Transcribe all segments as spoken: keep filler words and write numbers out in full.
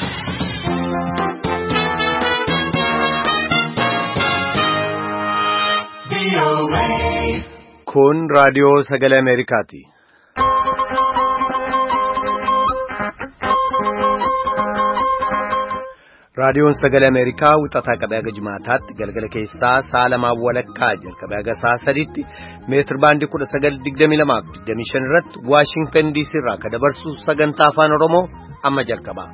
Kun raadiyoo sagalee Ameerikaati. Raadiyoon sagalee Ameerikaa wixataa qabee haga jimaataatti galgala keessaa sa'a lamaa walakkaa jalqabee haga sa'a sadiitti meetir baandii kudha sagal digdamii lamaa fi digdamii shan irratti Waashingtan D C irraa kan dabarsu sagantaa afaan Oromoo amma jalqaba.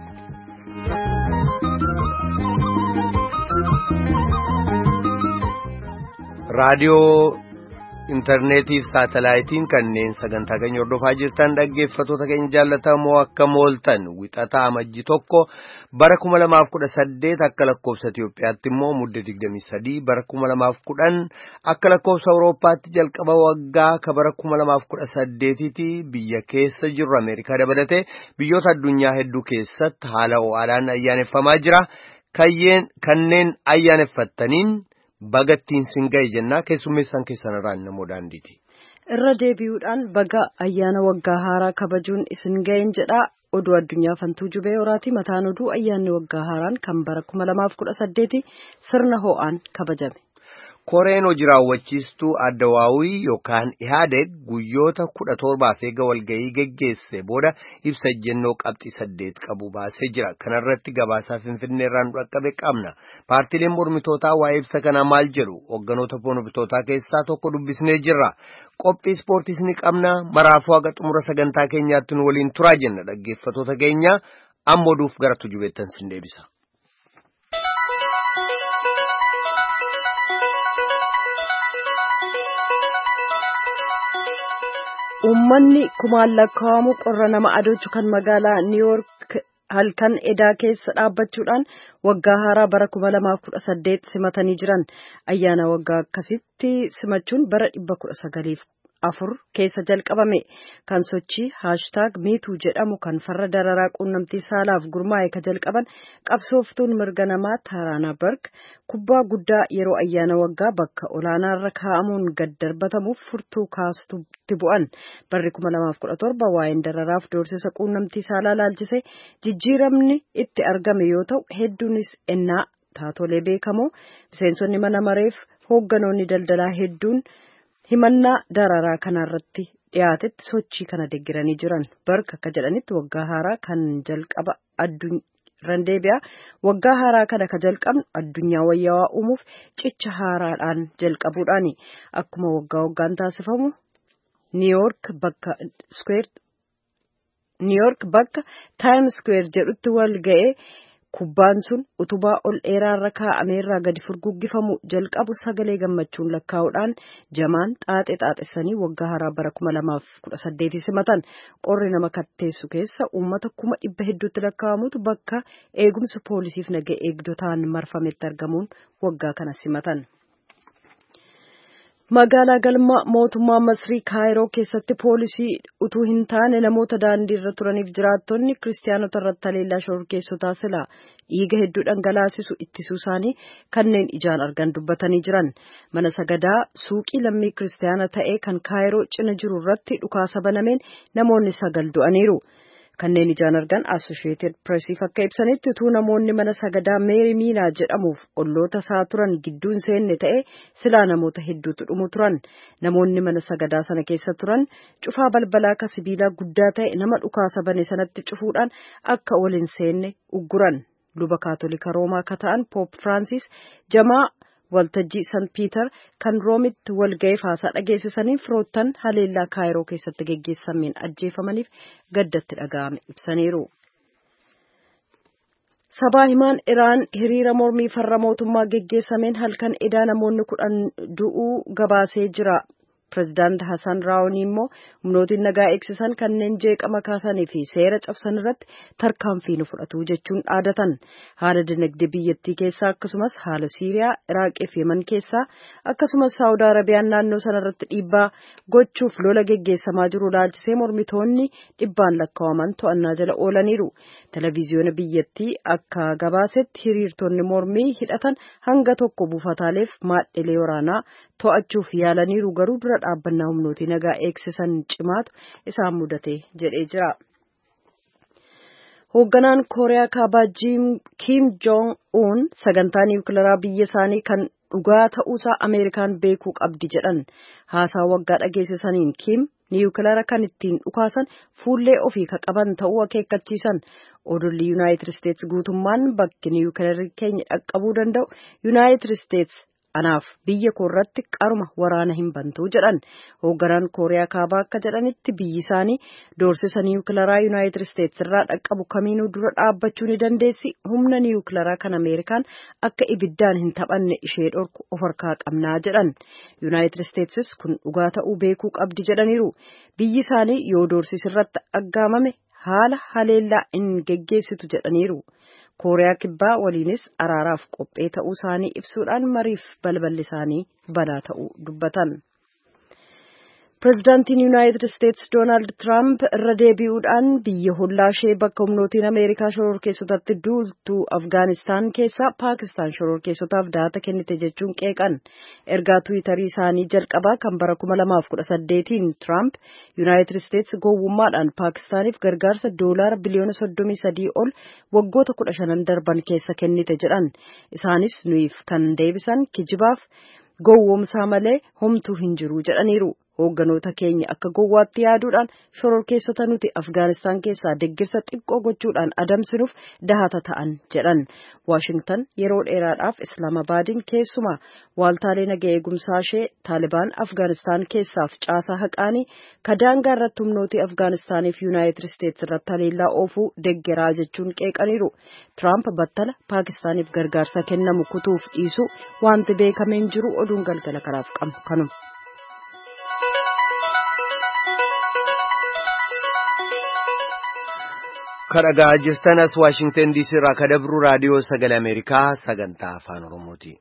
Raadiyoo intarneetii fi saatalaayitiin kanneen sagantaa keenya hordofaa jirtan dhaggeeffattoota keenya jaallatamoo akka mooltan wixataa amajji tokko bara kuma lamaaf kudha saddeet akka lakkoofsa Itiyoophiyaatti immoo mudde digdamii sadii bara kuma lamaaf kudhan akka lakkoofsa Awurooppaatti jalqaba waggaa ka bara kuma lamaaf kudha saddeetiiti biyya keessa jirru Ameerikaa dabalatee biyyoota addunyaa hedduu keessatti haala ho'aadhaan ayyaaneffamaa jira. Kanneen ayyaaneffattaniin bagattiin singa'e jennaa keessummeessan keessan irraan namoo daandiiti. Irra deebi'uudhaan baga ayyaana waggaa haaraa kabajuun isin ga'een jedhaa oduu addunyaa fantuu jubee horaati. Mataan oduu ayyaanni waggaa haaraan kan bara kuma lamaaf kudha saddeeti sirna ho'aan kabajame. Koreen hojii raawwachiistuu Addawaawii yookaan Ihaadeg guyyoota kudha torbaaf eega walga'ii geggeesse booda ibsa ejjennoo qabxii saddeet qabu baasee jira. Kanarratti gabaasaa Finfinnee irraa nu dhaqqabe qabna. Paartiileen mormitootaa waa'ee ibsa kanaa maal jedhu? Hogganoota mormitootaa keessaa tokko dubbisnee jirra. Qophii ispoortiis ni qabna. Maraafuu haga xumura sagantaa keenyaatti nu waliin turaa jenna dhaggeeffattoota keenya. Amma oduuf gara tujubeettan sin deebisa. Uummanni kumaan lakkaa'amu qorra nama adoochu kan magaalaa New York halkan edaa keessa dhaabbachuudhaan waggaa haaraa bara kuma lamaaf kudha saddeet simatanii jiran. Ayyaana waggaa akkasitti simachuun bara dhibba kudha sagaliif afur keessa jalqabame. Kan sochii haashtaag miituu jedhamu kan farra dararaa quunnamtii saalaaf gurmaa'e ka jalqaban qabsooftuun mirga namaa Taraana Berg kubbaa guddaa yeroo ayyaana waggaa bakka olaanaarra kaa'amuun gad darbatamuuf furtuu kaasutti bu'an. Barri kuma lamaaf kudha torba waa'een dararaaf doorsisa quunnamtii saalaa laalchise jijjiiramni itti argame yoo ta'u hedduunis ennaa taatolee beekamoo miseensonni mana mareef hoogganoonni daldalaa hedduun himannaa dararaa kanarratti dhiyaatetti sochii kana deggiranii jiran. Berg akka jedhanitti waggaa haaraa kan jalqaba addunyaa deebi'a. Waggaa haaraa kana ka jalqabnu addunyaa wayyaawaa uumuuf cicha haaraadhaan jalqabuudhaani. Akkuma waggaa waggaan taasifamu New York bakka Square New York bakka Times Square jedhutti wal ga'ee kubbaan sun utubaa ol dheeraarra kaa'ameerraa gadi furguggifamu jalqabu sagalee gammachuun lakkaa'uudhaan jamaan xaaxe xaaxessanii waggaa haaraa bara kuma lamaaf kudha saddeetii simatan. Qorri nama katteessu keessa uummata kuma dhibba hedduutti lakkaa'amutu bakka eegumsa poolisiif nagaa eegdotaan marfametti argamuun waggaa kana simatan. Magaalaa galma mootummaa Masrii Kaayiroo keessatti poolisii utuu hin taane namoota daandii irra turaniif jiraattonni kiristaanota irratti haleellaa shororkeessotaa silaa dhiiga hedduu dhangalaasisu ittisuu isaanii kanneen ijaan argan dubbatanii jiran. Mana sagadaa suuqii lammii kiristaana ta'e kan Kaayiroo cina jiru irratti dhukaasa banameen namoonni sagal du'aniiru. Kanneen ijaan argan Associated Pressiif akka ibsanitti utuu namoonni mana sagadaa Meeri Miinaa jedhamuuf olloota isaa turan gidduun seenne ta'e silaa namoota hedduutu dhumu turan. Namoonni mana sagadaa sana keessa turan cufaa balbalaa ka sibiilaa guddaa ta'e nama dhukaasa bane sanatti cufuudhaan akka waliin seenne ugguran. Luba Kaatolika Roomaa ka ta'an Poop Francis jamaa waltajjii San Piiter kan Roomitti walga'eef haasaa dhageessisanii firoottan haleellaa Kaayiroo keessatti geggeessameen ajjeefamaniif gaddatti dhaga'ame ibsaniiru. Sabaa himaan Iraan hiriira mormii farra mootummaa geggeessameen halkan edaa namoonni kudhan du'uu gabaasee jira. Pireezidaanti Hassan Raawunii immoo humnootiin nagaa eegsisan kanneen jeeqama kaasanii fi seera cabsan irratti tarkaanfii nu fudhatu jechuun dhaadatan. Haala dinagdee biyyattii keessaa akkasumas haala Siiriyaa, Iraaqii fi Yemen keessaa akkasumas Saawud Arabiyaan naannoo sana irratti dhiibbaa gochuuf lola geggeessamaa jiru laalchisee mormitoonni dhibbaan lakkaa'aman to'annaa jala oolaniiru. Televiziyoona biyyattii akka gabaasetti hiriirtonni mormii hidhatan hanga tokko buufataaleef maadhilee waraanaa to'achuuf yaalaniiru garuu dura dhaabbannaa humnootii nagaa eegsisan cimaatu isaan mudate jedhee jira. Hoogganaan Kooriyaa Kaabaa Kim Jong Un sagantaa niwukilaraa biyya isaanii kan dhugaa ta'uusaa Ameerikaan beekuu qabdi jedhan. Haasaa waggaa dhageessisaniin Kim niwukilara kan ittiin dhukaasan fuullee ofii ka qaban ta'uu akeekkachiisan. Odolli Yuunaayitid Isteets guutummaan bakki niwukilarri keenya dhaqqabuu danda'u Yuunaayitid Isteets anaaf biyya koorratti qaruma waraana hin bantuu jedhan. Hoogganaan Kooriyaa Kaabaa akka jedhanitti biyyi isaanii doorsisa niwukilaraa Yuunaayitid Isteets irraa dhaqqabu kamiinuu dura dhaabbachuu ni dandeessi. Humna niwukilaraa kan Ameerikaan akka ibiddaan hin taphanne ishee dhorku of harkaa qabnaa jedhan. Yuunaayitid Isteetsis kun dhugaa ta'uu beekuu qabdi jedhaniiru. Biyyi isaanii yoo doorsisi irratti aggaamame haala haleellaa hin geggeessitu jedhaniiru. Kooriyaa Kibbaa waliinis araaraaf qophee ta'uu isaanii ibsuudhaan mariif balballi isaanii banaa ta'uu dubbatan. Pireezidaantiin Yuunaayitid Isteets Doonaald Tiraamp irra deebi'uudhaan biyya hollaa ishee bakka humnootiin Ameerikaa shororkeessotatti duultu Afgaanistaan keessaa Paakistaan shororkeessotaaf dahata kennite jechuun qeeqan. Ergaa Tiwiitarii isaanii jalqabaa kan bara kuma lamaaf kudha saddeetiin Tiraamp Yuunaayitid Isteets gowwummaadhaan Paakistaaniif gargaarsa doolaara biliyoona soddomii sadii ol waggoota kudha shanan darban keessa kennite jedhan. Isaanis nuyiif kan deebisan kijibaaf gowwoomsaa malee homtuu hin jiru jedhaniiru. Hoogganoota keenya akka gowwaatti yaaduudhaan shororkeessota nuti Afgaanistaan keessaa deggirsa xiqqoo gochuudhaan adamsinuuf dahata ta'an jedhan. Waashingtan yeroo dheeraadhaaf Islaamabaadiin keessumaa waaltaalee nagaa eegumsaa ishee Taalibaan Afgaanistaan keessaaf caasaa haqaanii kadaangaa irratti humnooti Afgaanistaaniif Yuunaayitid Isteets irratti haleellaa oofuu deggeraa jechuun qeeqaniiru. Tiraamp battala Paakistaaniif gargaarsa kennamu kutuuf dhiisu wanti beekameen jiru oduun galgala kanaaf qabu kanuma. Kadhagaa jirtan as Waashingtan D C irraa kadabru raadiyoo sagalee Ameerikaa sagantaa afaan Oromooti.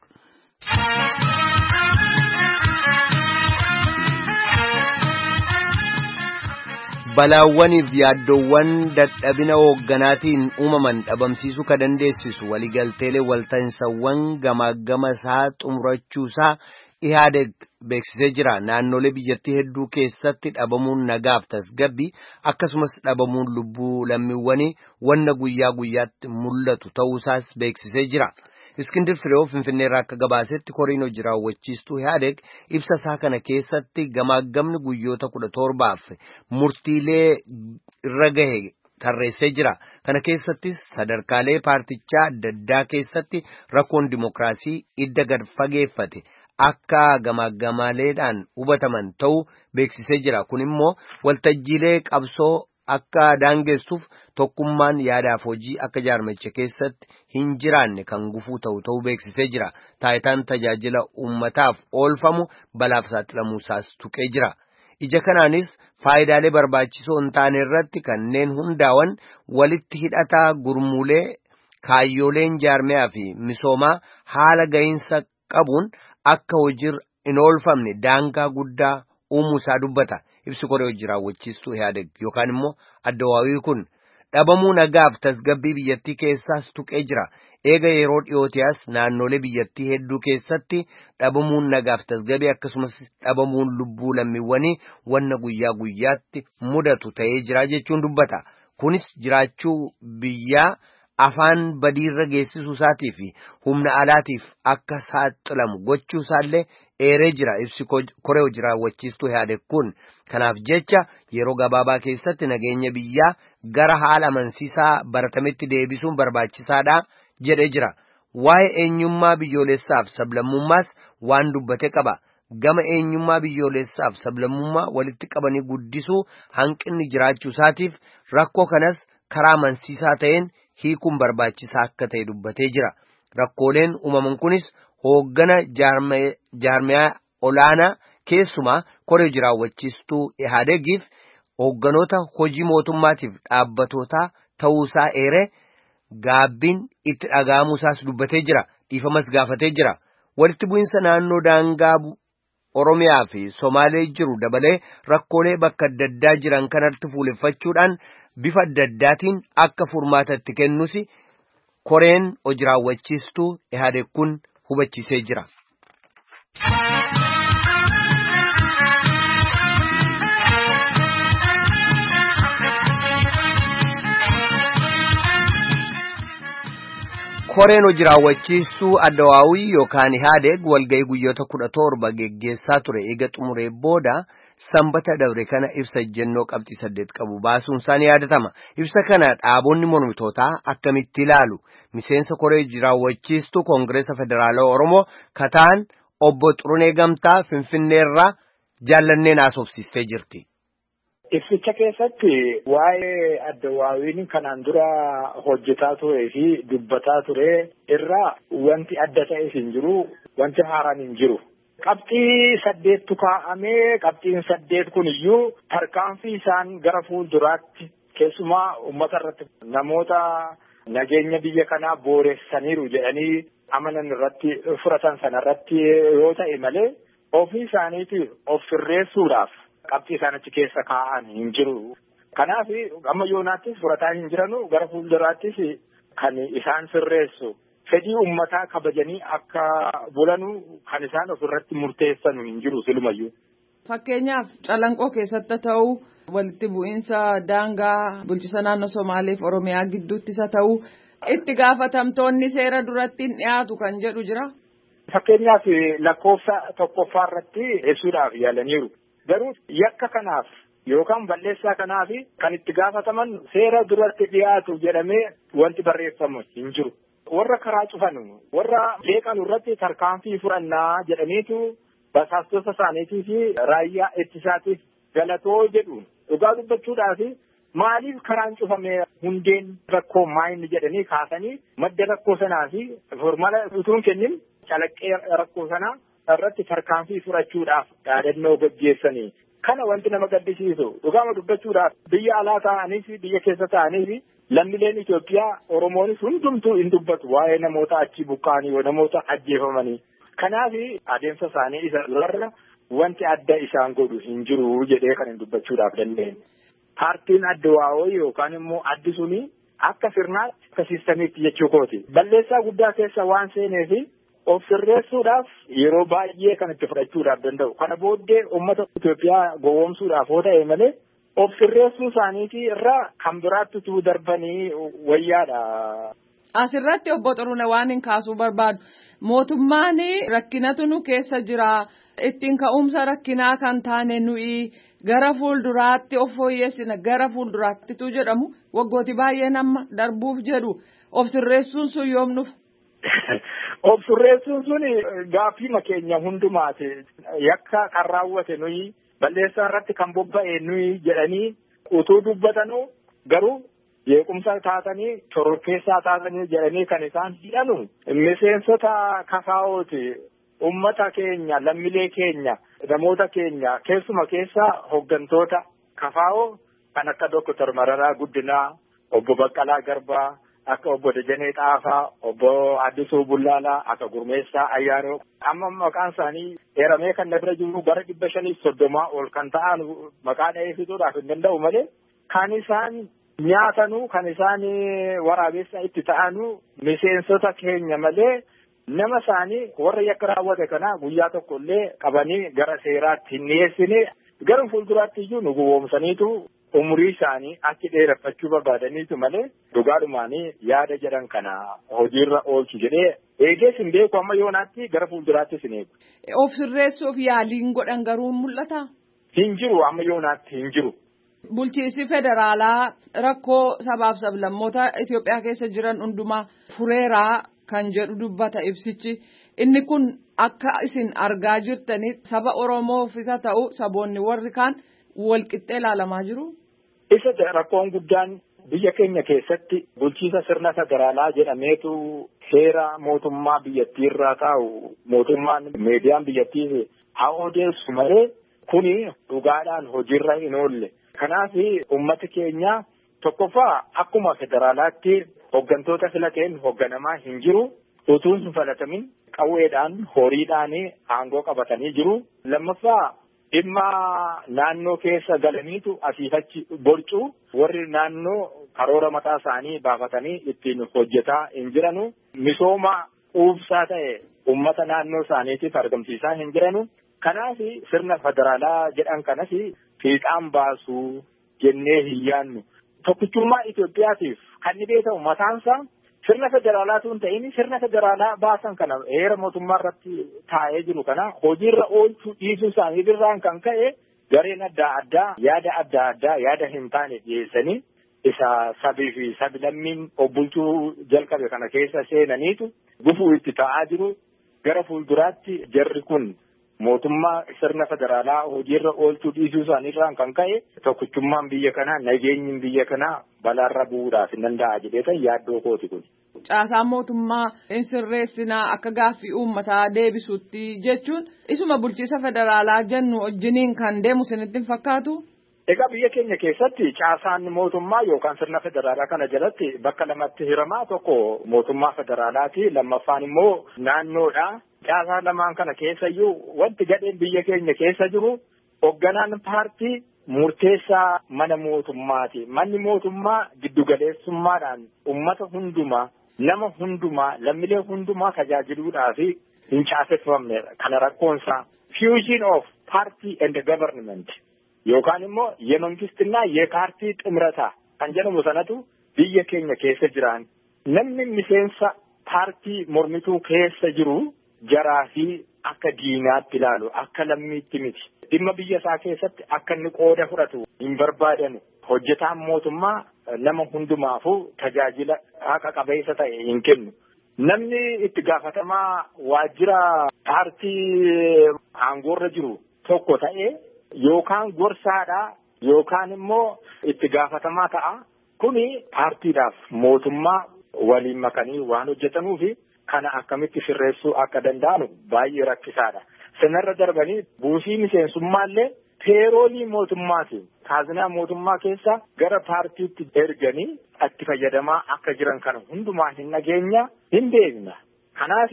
Balaawwaniif yaaddoowwan dadhabina hoogganaatiin uumaman dhabamsiisuu ka dandeessisu waliigalteelee walta'insawwan gamaagama isaa xumurachuusaa Ihaadeg beeksisee jira. Naannolee biyyattii hedduu keessatti dhabamuun nagaaf tasgabbii akkasumas dhabamuun lubbuu lammiiwwanii wanna guyyaa guyyaatti mul'atu ta'uusaas beeksisee jira. Iskindir Fireew Finfinneerraa akka gabaasetti koriin hojii raawwachiistuu Ihaadeg ibsa isaa kana keessatti gamaagamni guyyoota kudha torbaaf murtiilee irra gahe tarreessee jira. Kana keessatti sadarkaalee paartichaa adda addaa keessatti rakkoon dimokiraasii idda gad fageeffate akka gamaagamaaleedhaan hubataman ta'uu beeksisee jira. Kun immoo waltajjiilee qabsoo akka daangessuuf tokkummaan yaadaaf hojii akka jaarmicha keessatti hin jiraanne kan gufuu ta'u ta'uu beeksisee jira. Taayitaan tajaajila uummataaf oolfamu balaaf saaxilamuusaas tuqee jira. Ija kanaanis faayidaalee barbaachisoo hin taane irratti kanneen hundaawan walitti hidhataa gurmuulee kaayyooleen jaarmiyaa fi misoomaa haala gahinsa qabuun akka hojii hin oolfamne daangaa guddaa uumuusaa dubbata. Ibsi koree hojii raawwachiistuu Ihaadeg yookaan immoo addawaawii kun dhabamuu nagaaf tasgabbii biyyattii keessaas tuqee jira. Eega yeroo dhiyootiyaas naannolee biyyattii hedduu keessatti dhabamuun nagaaf tasgabbii akkasumas dhabamuun lubbuu lammiiwwanii wanna guyyaa guyyaatti mudatu ta'ee jira jechuun dubbata. Kunis jiraachuu biyyaa afaan badiirra geessisuu isaatii fi humna alaatiif akka saaxilamu gochuu isaallee eeree jira. Ibsi koree hojii raawwachiistuu Ihaadeg kun kanaaf jecha yeroo gabaabaa keessatti nageenya biyyaa gara haala amansiisaa baratametti deebisuun barbaachisaadha jedhee jira. Waa'ee eenyummaa biyyoolessaaf sablammummaas waan dubbate qaba. Gama eenyummaa biyyoolessaaf sablammummaa walitti qabanii guddisuu hanqinni jiraachuu isaatiif rakkoo kanas karaa amansiisaa ta'een hiikuun barbaachisaa akka ta'e dubbatee jira. Rakkooleen uumaman kunis hooggana jaarmiyaa olaanaa keessumaa koree hojii raawwachiistuu Ihaadegiif hoogganoota hojii mootummaatiif dhaabbatootaa ta'uusaa eeree gaabbiin itti dhaga'amuusaas dubbatee jira. Dhiifamas gaafatee jira. Walitti bu'iinsa naannoo daangaa Oromiyaa fi Somaalee jiru dabalee rakkoolee bakka adda addaa jiran kanatti fuuleffachuudhaan bifa adda addaatiin akka furmaata itti kennusi koreen hojii raawwachiistuu Ihaadeg kun hubachiisee jira. Koreen hojii raawwachiistuu Addawaawii yookaan Ihaadeeg walga'ii guyyoota kudha torba geggeessaa ture eega xumuree booda sanbata dabre kana ibsa ejjennoo qabxii saddeet qabu baasuun isaanii yaadatama. Ibsa kana dhaabonni mormitootaa akkamitti ilaalu? Miseensa koree hojii raawwachiistuu Koongireesa Federaalawaa Oromoo kataan obbo Xurunee Gamtaa Finfinneerraa jaallanneen haasofsiistee jirti. Ibsicha keessatti waa'ee Addawaawiin kanaan dura hojjetaa turee fi dubbataa ture irraa wanti adda ta'e hin jiru, wanti haaraan hin jiru. Qabxii saddeettu kaa'amee qabxiin saddeet kun iyyuu tarkaanfii isaan gara fuulduraatti keessumaa uummata irratti namoota nageenya biyya kanaa booressaniiru jedhanii amanan irratti fudhatan sana irratti yoo ta'e malee ofii isaaniitiif of sirreessuudhaaf qabxii isaan achi keessa kaa'an hin jiru. Kanaaf amma yoonaattis fudhataa hin jiranu gara fuulduraattis kan isaan sirreessu fedhii uummataa kabajanii akka bulanu kan isaan ofirratti murteessanu hin jiru silumayyuu. Fakkeenyaaf Calanqoo keessatti ta'u walitti bu'iinsa daangaa bulchiinsa naannoo Somaaleef Oromiyaa gidduutti isa ta'u itti gaafatamtoonni seera duratti hin dhiyaatu kan jedhu jira. Fakkeenyaaf lakkoofsa tokkoffaa irratti ibsuudhaaf yaalaniiru. Garuu yakka kanaaf yookaan balleessaa kanaaf kan itti gaafataman seera duratti dhiyaatu jedhamee wanti barreeffamu hin jiru. Warra karaa cufanu warra leeqanu irratti tarkaanfii fudhannaa jedhaniitu basaastota isaaniitii fi raayyaa ittisaatiif galatoo jedhu dhugaa dubbachuudhaaf maaliif karaan cufame hundeen rakkoo maayini jedhanii kaasanii madda rakkoo sanaa fi formala utuun kennin calaqqee rakkoo sanaa irratti tarkaanfii fudhachuudhaaf yaadannoo gaggeessanii kana wanti nama gaddisiisu dhugaama dubbachuudhaaf biyya alaa ta'anii fi biyya keessa ta'anii fi lammiileen Itoophiyaa Oromoonis hundumtuu hin dubbatu waa'ee namoota achi buqqaanii namoota ajjeefamanii. Kanaaf adeemsa isaanii isa irra wanti adda isaan godhu hin jiru jedhee kan hin dubbachuudhaaf dandeenye. Paartiin Addawaawii yookaan immoo addi suni akka sirnaatti akka siistamiitti jechuu kooti. Balleessaa guddaa keessa waan seeneefi of sirreessuudhaaf yeroo baay'ee kan itti fudhachuudhaaf danda'u. Kana booddee uummata Itoophiyaa gowwoomsuudhaaf yoo ta'e malee of sirreessuu isaaniitii irraa kan biraatti tuu darbanii wayyaadha. Asirratti obbo Xurune waan hin kaasuu barbaadu. Mootummaan rakkinatu nu keessa jira. Ittiin ka'umsa rakkinaa kan taane nuyi gara fuulduraatti of fooyyessina gara fuulduraattitu jedhamu waggooti baay'ee nama darbuuf jedhu of sirreessuun sun yoom dhufa? Of sirreessuun sun gaaffii keenya hundumaati. Yakka kan raawwate nuyi balleessaa irratti kan bobba'e nuyi jedhanii utuu dubbatanuu garuu jeequmsa taatanii shororkeessaa taatanii jedhanii kan isaan hidhanu miseensota kafaa'ooti ummata keenya lammiilee keenya namoota keenya keessuma keessa hoggantoota kafaa'oo kan akka Doktor Mararaa Guddinaa obbo Baqqalaa Garbaa akka obbo Dajanee Xaafaa obbo Addisuu Bullaalaa akka Gurmeessaa Ayyaanoo amma maqaan isaanii eeramee kan na bira jiru bara dhibba shanii soddomaa ol kan ta'an maqaa dha'ee fixuudhaaf hin danda'u malee kan isaan nyaatanu kan isaan waraabessa itti ta'anu miseensota keenya malee nama isaanii warra yakka raawwate kana guyyaa tokko illee qabanii gara seeraatti hin dhiyeessine gara fuulduraatti iyyuu nu gowwoomsaniitu umurii isaanii akka dheereffachuu barbaadaniitu malee dhugaadhumaanii yaada jedhan kana hojiirra oolchu jedhee eegees hin beeku amma yoonaatti gara fuulduraattis hin eegu. Of sirreessuuf yaaliin godhan garuu mul'ata? Hin jiru amma yoonaatti hin jiru. Bulchiinsi federaalaa rakkoo sabaaf sablammoota Itoophiyaa keessa jiran hundumaa fureeraa kan jedhu dubbata ibsichi. Inni kun akka isin argaa jirtanii saba Oromoof isa ta'u saboonni warri kaan walqixxee ilaalamaa jiru. Isa rakkoon guddaan biyya keenya keessatti bulchiinsa sirna federaalaa jedhameetu heera mootummaa biyyattiirraa taa'u mootummaan meediyaan biyyattii haa odeessu malee kuni dhugaadhaan hojiirra hin oolle. Kanaaf uummati keenya tokkoffaa akkuma federaalaatti hoggantoota filateen hogganamaa hin jiru. Utuun hin filatamin qawweedhaan horiidhaan aangoo qabatanii jiru. Lammaffaa dhimma naannoo keessa galaniitu asiif achi borcuu warri naannoo karoora mataa isaanii baafatanii ittiin hojjetaa hin jiranu. Misooma quubsaa ta'e uummata naannoo isaaniitiif argamsiisaa hin jiranu. Kanaaf sirna federaalaa jedhan kanas fiixaan baasuu jennee hin yaannu. Tokkichummaa Itoophiyaatiif kan ni beekamu mataansaa sirna federaalaatu hin ta'in sirna federaalaa baasan kana heera mootummaa irratti taa'ee jiru kana hojiirra oolchuu dhiisuu isaaniirraan kan ka'e gareen adda addaa yaada adda addaa yaada hin taane dhiyeessanii isa sabii fi sablammiin obbulchuu jalqabe kana keessa seenaniitu gufuu itti ta'aa jiru. Gara fuulduraatti jarri kun mootummaa sirna federaalaa hojiirra oolchuu dhiisuu isaaniirraan kan ka'e tokkichummaan biyya kanaa nageenyi biyya kanaa balaarra bu'uudhaaf hin danda'a jedhee yaaddoo kooti kun. Caasaan mootummaa hin sirreessinaa akka gaaffii uummataa deebisuutti jechuun isuma bulchiisa federaalaa jennu wajjiniin kan deemu isinitti hin fakkaatu? Egaa biyya keenya keessatti caasaan mootummaa yookaan sirna federaalaa kana jalatti bakka lamatti hiramaa tokko mootummaa federaalaati lammaffaan immoo naannoodha. Caasaa lamaan kana keessayyuu wanti gadheen biyya keenya keessa jiru hoogganaan paartii murteessaa mana mootummaati. Manni mootummaa giddugaleessummaadhaan uummata hundumaa nama hundumaa lammiilee hundumaa tajaajiluudhaaf hin caaseffamnedha. Kana rakkoonsaa fusion of party and government. Yookaan immoo የመንግስትና የፓርቲ ጥምረታ kan jedhamu sanatu biyya keenya keessa jiran namni miseensa paartii mormituu keessa jiru jaraa fi akka diinaatti ilaalu akka lammiitti miti dhimma biyya isaa keessatti akka inni qooda fudhatu hin barbaadanu hojjetaan mootummaa nama hundumaafuu tajaajila haqa qabeessa ta'e hin kennu namni itti gaafatamaa waajjira paartii aangoorra jiru tokko ta'e yookaan gorsaadha yookaan immoo itti gaafatamaa ta'a kuni paartiidhaaf mootummaa waliin makanii waan hojjetanuufi kana akkamitti sirreessuu akka danda'anu baay'ee rakkisaadha. Sanarra darbanii buusii miseensummaallee peeroolii mootummaatiin kaazinaa mootummaa keessa gara paartiitti erganii itti fayyadamaa akka jiran kana hundumaa hin nageenya hin beekna. Kanaaf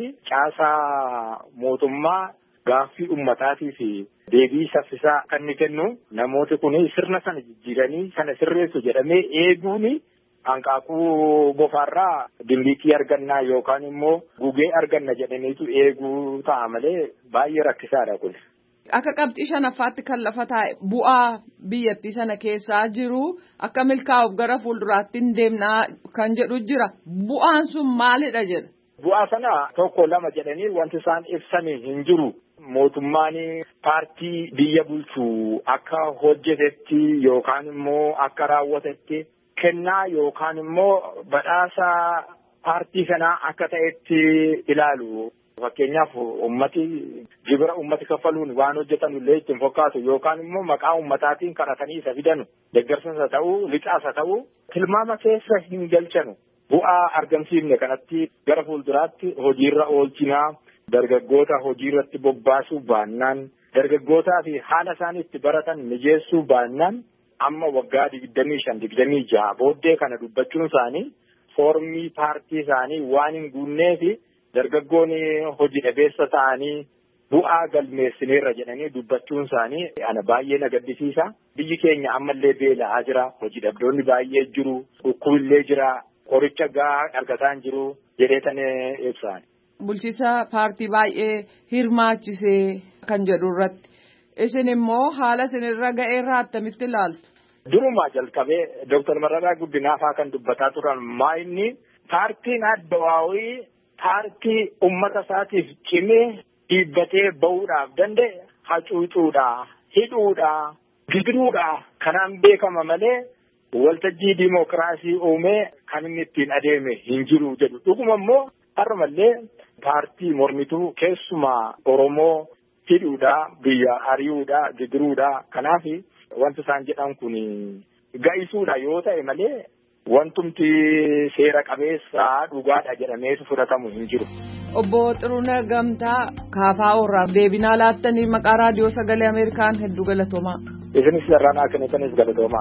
caasaa mootummaa gaaffii ummataatii fi deebii saffisaa kan inni kennu namooti kun sirna sana jijjiiranii sana sirreessu jedhamee eeguun hanqaaquu bofaarraa dimbiitii argannaa yookaan immoo gugee arganna jedhaniitu eeguu ta'a malee baay'ee rakkisaadha kun. Akka qabxii shanaffaatti kan lafa taa'e bu'aa biyyattii sana keessaa jiru akka milkaa'uuf gara fuulduraatti hin deemnaa kan jedhu jira. Bu'aan sun maalidha jedha? Bu'aa sana tokko lama jedhanii wanti isaan ibsanii hin jiru. Mootummaan paartii biyya bulchuu akka hojjetetti yookaan immoo akka raawwatetti kennaa yookaan immoo badhaasa paartii sanaa akka ta'etti ilaalu. Fakkeenyaaf ummati gibira ummati kaffaluun waan hojjetan illee ittiin fakkaatu yookaan immoo maqaa ummataatiin kadhatanii isa fidanu deeggarsa ta'uu lixaasa ta'uu tilmaama keessa hin galchanu. Bu'aa argamsiifne kanatti gara fuulduraatti hojiirra oolchinaa. Dargaggoota hojii irratti bobbaasuu baannaan dargaggootaa fi haala isaan itti baratan mijeessuu baannaan amma waggaa digdamii shan digdamii jaha booddee kana dubbachuun isaanii foormii paartii isaanii waan hin guunnee fi dargaggoonni hojii dhabeessa ta'anii bu'aa galmeessineerra jedhanii dubbachuun isaanii ana baay'ee na gaddisiisa. Biyyi keenya ammallee beela'aa jira hojii dhabdoonni baay'ee jiru dhukkubillee jira qoricha gahaa argataa hin jiru jedheetan ibsaan. Bulchiisa paartii baay'ee hirmaachisee kan jedhu irratti isin immoo haala isinirra ga'eerraa attamitti ilaaltu? Durumaa jalqabee Dooktar Mararaa Guddinaafaa kan dubbataa turan maayinni paartiin addawaawii paartii uummata isaatiif cimee dhiibbatee bahuudhaaf danda'e hacuucuudhaa, hidhuudhaa, gidiruudhaa kanaan beekama malee waltajjii diimokiraasii uumee kan inni ittiin adeeme hin jiru jedhu. Dhuguma immoo har'umallee paartii mormituu keessumaa Oromoo hidhuudhaa, biyya ari'uudhaa, gidiruudhaa kanaaf wanti isaan jedhan kun ga'isuudha yoo ta'e malee wantumti seera qabeessaa dhugaadha jedhameetu fudhatamu hin jiru. Obbo Xiruunee Gamtaa Kaafaa Orraaf deebinaa laattanii maqaa raadiyoo sagalee Ameerikaan hedduu galatoomaa. Isinis irraa kennitanis galatoomaa.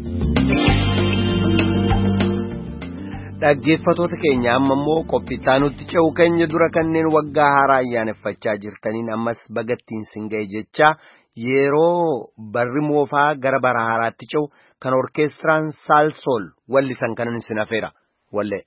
Dhaggeeffatoota keenya amma immoo qophii nutti ce'u keenya dura kanneen waggaa haaraa ayyaaneffachaa jirtaniin ammas bagattiin sin ga'e jecha yeroo barri moofaa gara bara haaraatti ce'u kan orkeestiraan Saalsool wallisan kanan isin afeera wallee.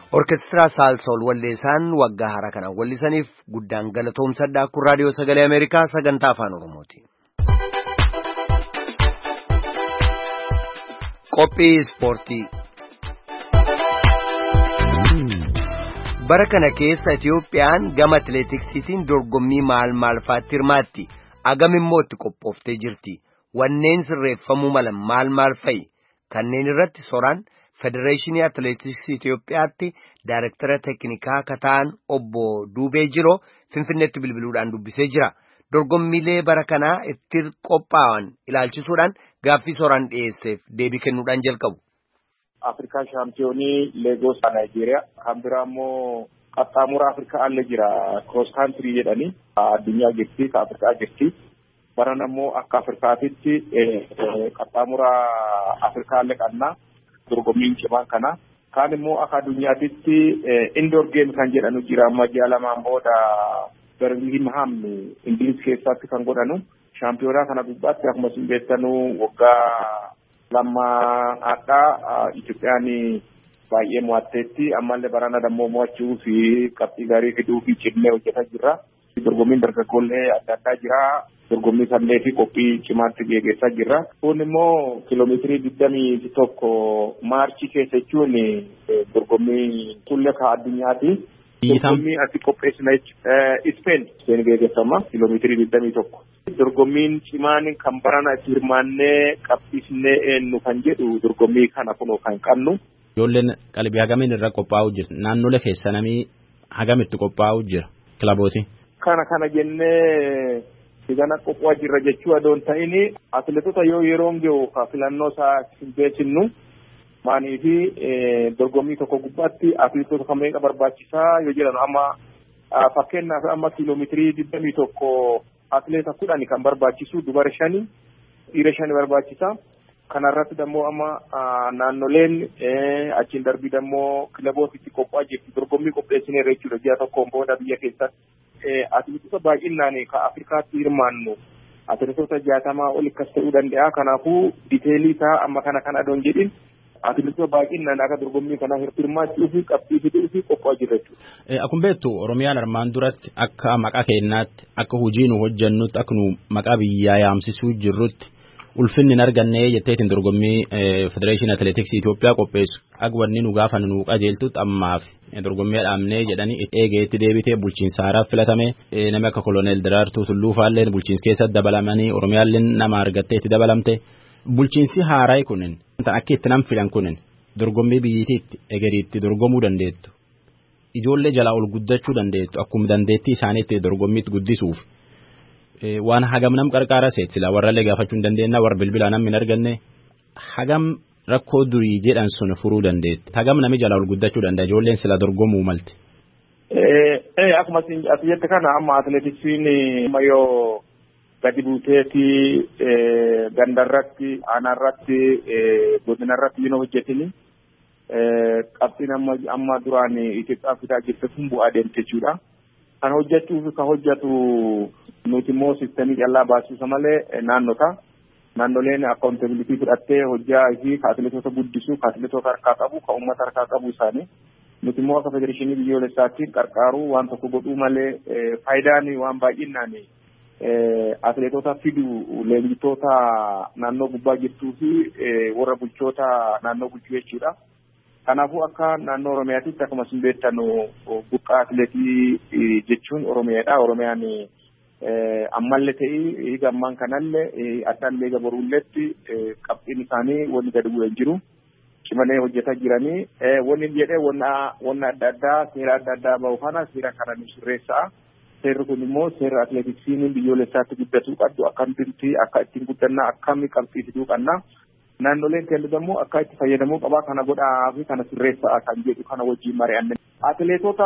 Orkestiraa Saalsool Walleessaan waggaa haaraa kanaan wallisaniif guddaan galatoomsadhaa kun raadiyoo sagalee Ameerikaa sagantaa afaan Oromooti. Qophii Ispoortii. Bara kana keessa Itiyoophiyaan gama atileetiksiitiin dorgommii maal maal fa'aatti hirmaatti. Agam immoo itti qophooftee jirti. Wanneen sirreeffamuu malan maal maal fa'i? Kanneen irratti soraan Federeeshinii Atileetiksii Itiyoophiyaatti Daayirektara Teeknikaa Kataan obbo Duubee Jiroo Finfinneetti bilbiluudhaan dubbisee jira. Dorgommiilee bara kanaa itti qophaa'an ilaalchisuudhaan gaaffii soraan dhiyeesseef deebii kennuudhaan jalqabu. Afrikaa shaampiyoonii Leegos Naayijeeriyaa kan biraa immoo qaxxaamura Afrikaa alle jira cross country jedhanii addunyaa jirti ka Afrikaa jirti. Baran ammoo akka Afrikaatitti qaxxaamura Afrikaa alle qannaa dorgommiin cimaan kana. Kaan immoo akka addunyaatitti indoor game kan jedhanu jira amma ji'a lamaan booda Birmingham Ingiliz keessatti kan godhanu. Shaampiyoonaa kana gubbaatti akkuma isin beektanu waggaa lama addaa Itoophiyaan baay'ee mo'atteetti ammallee barana dammoo mo'achuu fi qabxii gaarii fiduu fi cimnee hojjetaa jirra. Dorgommiin dargaggoolee adda addaa jira. Dorgommii sallee fi qophii cimaatti geggeessaa jirra. Kun immoo kiiloomeetirii digdamii tokko maarchii keessa jechuun dorgommii tullee ka addunyaati. Dorgommii ati qopheessina Ispeen Ispeen geggeeffama kiiloomeetirii digdamii tokko. Dorgommiin cimaan kan barana itti hirmaannee qabsiisnee eenyu kan jedhu dorgommii kana kunoo kan qabnu. Ijoolleen qalbii hagamiin irra qophaa'u jira. Naannolee keessa namni hagamitti qophaa'u jira kilabooti. Kana kana jennee sigana qophaa jirra jechuu adoon ta'ini atileetota yoo yeroon gahu ka filannoo isaa hin beeksinu maanii fi dorgommii tokko gubbaatti atileetota kan meeqa barbaachisaa yoo jedhan amma fakkeenyaaf amma kiiloomeetirii digdamii tokko atileeta kudhani kan barbaachisu dubara shani dhiira shani barbaachisa. Kanarratti dammoo amma naannoleen achiin darbii dammoo kilabootitti qophaa jirti dorgommii qopheessineerra jechuudha ji'a tokkoon booda biyya keessatti. Atileetota baay'inaan ka Afrikaatti hirmaannu atileetota jaatamaa ol akkas ta'uu danda'a. Kanaafuu diteelii isaa amma kana kan adoon jedhin atileetota baay'inaan akka dorgommii kana hirmaachuu fi qabxii fiduu fi qophaa jirra jechuudha. Akkuma beektu Oromiyaan armaan duratti akka maqaa keenyaatti akka hojii nu hojjennutti akka nu maqaa biyyaa yaamsisuu jirrutti ulfinni hin arganne jetteetiin dorgommii Federeeshinii Atileetiksii Itoophiyaa qopheessu agwanni nu gaafa nu qajeeltutti ammaaf dorgommii dhaabnee jedhanii eegeetti deebitee bulchiinsa haaraa filatame namni akka koloneel Daraartuu Tulluu faallee bulchiinsa keessatti dabalamanii Oromiyaallee nama argattee itti dabalamte bulchiinsi haaraa kunin akka itti nam filan kunin dorgommii biyyittiitti egeriitti dorgomuu dandeettu ijoollee jalaa ol guddachuu dandeettu akkuma dandeettii isaaniitti dorgommiitti guddisuuf. Waan hagam nam qarqaara seetsila warrallee gaafachuu hin dandeenya warra bilbilaa namni hin arganne hagam rakkoo durii jedhan sun furuu dandeetti hagam nami jala ol guddachuu danda'a ijoolleen sila dorgomuu malte. Akkuma ati jette kana amma atileetiksiin amma yoo gadi buuteeti gandarratti aanarratti godinarratti yoo hojjetini qabxiin amma amma duraan Itoophiyaa fidaa jirte kun bu'aa deemte jechuudha. Kan hojjechuuf kan hojjetu nuti immoo sistemii callaa baasisa malee naannota naannoleen akkaawuntabilitii fudhattee hojjaa fi atileetota guddisuu atileetota harkaa qabu kan uummata harkaa qabu isaanii nuti immoo akka federeeshinii biyyoolessaatti qarqaaruu waan tokko godhuu malee faayidaan waan baay'inaan atileetota fiduu leenjitoota naannoo gubbaa jirtuu fi warra bulchoota naannoo bulchuu jechuudha. Kanaafuu akka naannoo Oromiyaatitti akkuma isin beektanu buqqaa atileetii jechuun Oromiyaadha. Oromiyaan ammallee ta'ii higa ammaan kanallee addaan leega boruulleetti qabxiin isaanii wanni gadi bu'ee jiru. Cimalee hojjetaa jiranii wanni jedhee wanna adda addaa seera adda addaa bahu kana seera kana nu sirreessaa. Seerri kun immoo seera atileetiksiin biyyoolessaatti guddatuu qabdu akkamitti akka ittiin guddannaa akkamii qabxii fiduu qabna. Naannoleen keenya immoo akka itti fayyadamuu qabaa kana godhaa fi kana sirreessaa kan jedhu kana wajjin mari'anne. Atileetota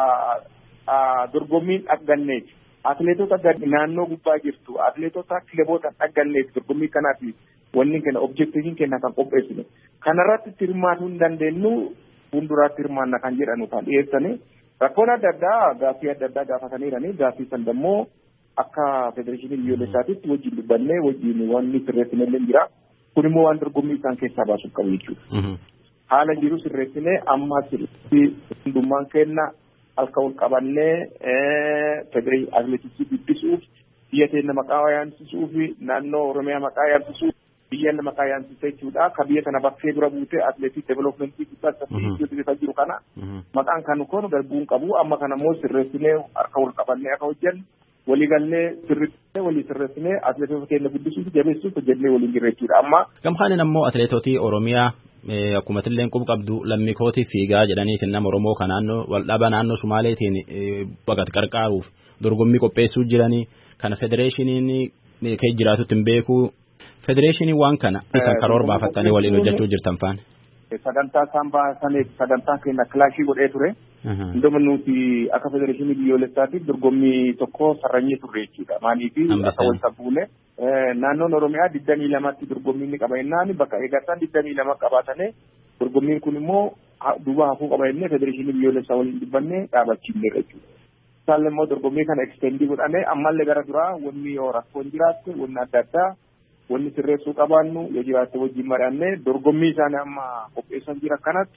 dorgommiin dhagganneeti. Atileetota naannoo gubbaa jirtu atileetota kilaboota dhagganneeti dorgommii kanaaf wanni kenna objektiiviin kenna kan qopheessine. Kanarratti hirmaatuu hin dandeenyu fuulduraatti hirmaanna kan jedhanu kan dhiyeessanii rakkoon adda addaa gaaffii adda addaa gaafataniiranii gaaffii san immoo akka federeeshinii biyyoolessaatitti wajjin dubbannee wajjin wanni sirreessinellee jira. Kun immoo waan dorgommii isaan keessaa baasuuf qabu jechuudha. haala jiru sirreessinee amma sirriitti hundummaan kenna halka wal qabannee federeeshinii atileetiksii guddisuuf biyya teenya maqaa yaamsisuu fi naannoo Oromiyaa maqaa yaamsisuuf biyya maqaa yaamsisuu jechuudha. Ka biyya kana bakkee dura buutee atileetii developmentii guddaa saffisiisuutu jiru kana maqaan kan kun garbuun qabu amma kana immoo sirreessinee harka wal qabannee akka hojjennu waliigallee sirriitti walii sirreessinee atileetota keenya guddisuuf jabeessuuf hojjennee waliin jirra jechuudha. Amma gamkaanin ammoo atileetotii Oromiyaa akkuma tilleen qub qabdu lammikootii fiigaa jedhaniitiin nama Oromoo kan naannoo waldhaba naannoo Sumaaleetiin waqat qarqaaruuf dorgommii qopheessuu jiranii kana federeeshiniin kee jiraatutti hin beeku federeeshinii waan kana isaan karoora baafattanii waliin hojjechuu jirtan faana. Sagantaa isaan baasaniif sagantaa keenya kilaashii godhee ture. Hunduma nuti akka federeeshinii biyyoolessaatiif dorgommii tokko sarranyee turre jechuudha. Maaliif akka wal sabbuune naannoon Oromiyaa digdamii lamatti dorgommii ni qaba jennaan bakka eegataan digdamii lama qabaatanii dorgommiin kun immoo duuba hafuu qaba jennee federeeshinii biyyoolessaa waliin dubbannee dhaabachiifne jechuudha. Isaan immoo dorgommii kana ekstendii godhanii ammallee gara duraa wanni yoo rakkoon jiraatte wanni adda addaa wanni sirreessuu qabaannu yoo jiraatte wajjin mari'annee dorgommii isaanii amma qopheessan jira kanatti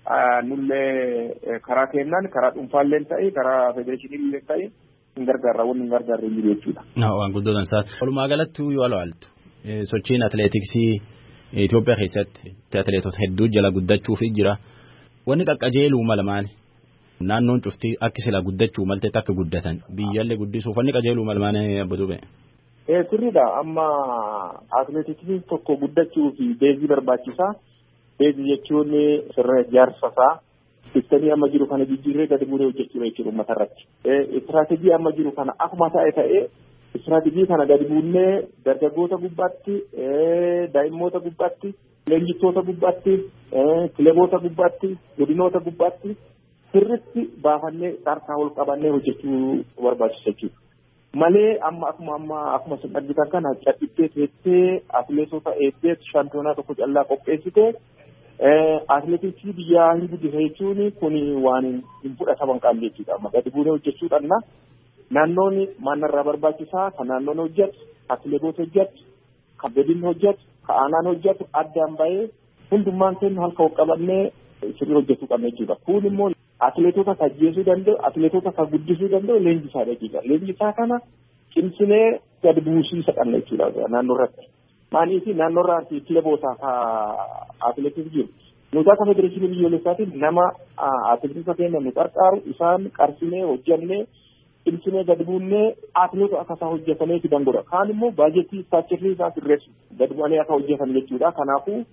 nullee karaa kennaan karaa dhuunfaallee ta'e karaa federeeshinii ta'e hin gargaarra wanni hin gargaarre hin jiru jechuudha. Waan guddoo dansaa. Walumaa galatti yoo ilaaltu sochiin atileetiksii Itoophiyaa keessatti atileetota hedduu jala guddachuuf jira. Wanni qaqqajeeluu mala maali? Naannoon cuftii akka sila guddachuu malte akka guddatan biyyallee guddisuuf wanni qajeeluu mala maali abbootu ba'e? Ee sirriidha amma atileetiksii tokko guddachuu fi beezii barbaachisaa. Beezii jechuun sirna ijaarsasaa sistemii amma jiru kana jijjiirree gadi buunee hojjechuudha jechuudha uummata irratti. Istiraatejii amma jiru kana akkuma ta'e ta'ee istiraatejii kana gadi buunee dargaggoota gubbaatti daa'immoota gubbaatti leenjittoota gubbaatti kilaboota gubbaatti godinoota gubbaatti sirriitti baafannee harkaa ol qabannee hojjechuu barbaachisa jechuudha. Malee amma akkuma amma akkuma sun argitan kana cadhittee teessee atileetota eebbee shaampiyoonaa tokko callaa qopheessite atileetiksii biyyaa hin guddise jechuun kun waan hin fudhataman qabu jechuudha. Amma gadi buunee hojjechuudhaan naannoon maannarraa barbaachisaa kan naannoon hojjetu atileetota hojjetu kan godinni hojjetu kan aanaan hojjetu addaan bahee hundummaan keenya halka ol qabannee sirrii hojjechuu qabna jechuudha. Kun immoo atileetota kan ajjeesuu danda'u atileetota kan guddisuu danda'u leenjisaa jechuudha. Leenjisaa kana cimsinee gadi buusiisa qabna jechuudha naannoo irratti. Maaliif naannoo irratti kilabootaa atileetii jiru. Nuti akka federeeshinii biyyoolessaatiin nama atileetota keenya nu qarqaaru isaan qarsinee hojjannee cimsinee gadi buunee atileetota akka isaan hojjetanii fidan godha. Kaan immoo baajetii istaachirrii isaa sirreessu gadi bu'anii akka hojjetan jechuudha. Kanaafuu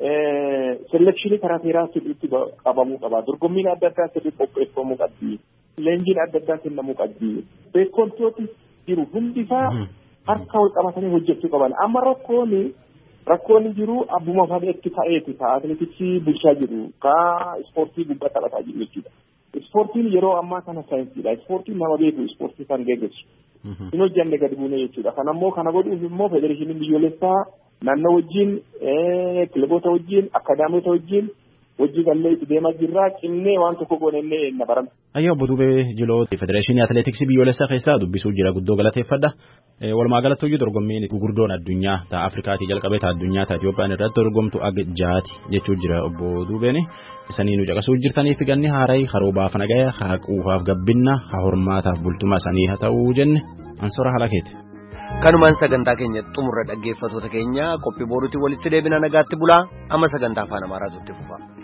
selekshinii karaa seeraa sirriitti qabamuu qaba. Dorgommiin adda addaa sirriitti qopheeffamuu qabdi. Leenjiin adda addaa kennamuu qabdi. Beekumtooti jiru hundisaa harka wal qabatanii hojjechuu qaban. Amma rakkoon rakkoon jiru abbuma fadheetti ta'eeti ka atileetiksii bulchaa jiru ka ispoortii gubbaa taphataa jiru jechuudha. Ispoortiin yeroo ammaa kana saayinsiidha. Ispoortiin nama beeku ispoortii kan geggeessu. Hin hojjanne gadi buunee jechuudha. Kanammoo kana godhuuf immoo federeeshiniin biyyoolessaa naannoo wajjin kilaboota wajjin akaadaamota wajjin wajjin gallee itti deemaa jirra cinnee waan tokko goonee na baramne. Ayyoo Budubee Jiloo federeeshinii atileetiksii biyyoolessaa keessaa dubbisuu jira guddoo galateeffadha. Walumaa galatti hojii dorgommiin gurguddoon addunyaa ta'a Afrikaatii jalqabee ta'a addunyaa ta'a Itoophiyaan irratti dorgomtu aga jaati jechuu jira obbo Dubeeni. Isanii nu caqasuu jirtaniif ganni haaraa haroo baafa nagaya haa quufaaf gabbinna haa hormaataaf bultuma isanii haa ta'uu jenne ansora halakeeti. Kanumaan sagantaa keenya xumurra dhaggeeffattoota keenya qophii boruutiin walitti deebina nagaatti bulaa amma sagantaa afaan Amaaraatu itti fufa.